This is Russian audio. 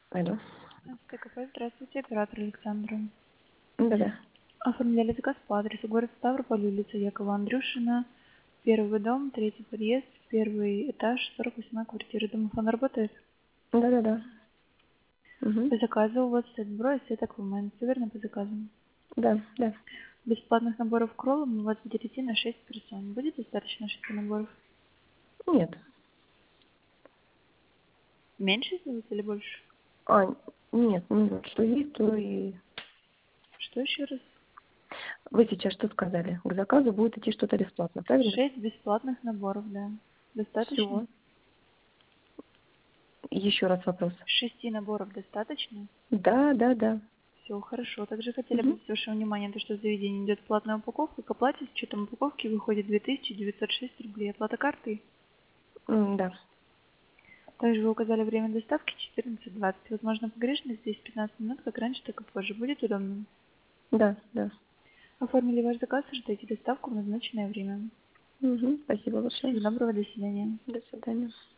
Алло. СТКП, здравствуйте, оператор Александра. Да-да. Оформляли заказ по адресу город Ставрополь, улица Якова Андрюшина, первый дом, третий подъезд, первый этаж, 48 квартира. Домофон работает? Да-да-да. Угу. По заказу у вас сет бро и сет Аквамен. Все верно по заказу? Да, да. Бесплатных наборов к роллам у вас будет идти на 6 персон. Будет достаточно 6 наборов? Нет. Меньше сделать или больше? А, нет, ну, что есть, то и... Что еще раз? Вы сейчас что сказали? К заказу будет идти что-то бесплатно, правильно? 6 бесплатных наборов, да. Достаточно? Все. Еще раз вопрос. 6 наборов достаточно? Да, да, да. Все хорошо. Также хотели бы Угу. обратить ваше внимание, то, что в заведении идет платная упаковка. К оплате с учетом упаковки выходит 2906 рублей. Оплата картой. Да. Также вы указали время доставки 14:20. Возможно, погрешность здесь 15 минут, как раньше, так и позже. Будет удобно. Да, да. Оформили ваш заказ, ждите доставку в назначенное время. Угу. Спасибо большое. Всего доброго, до свидания. До свидания.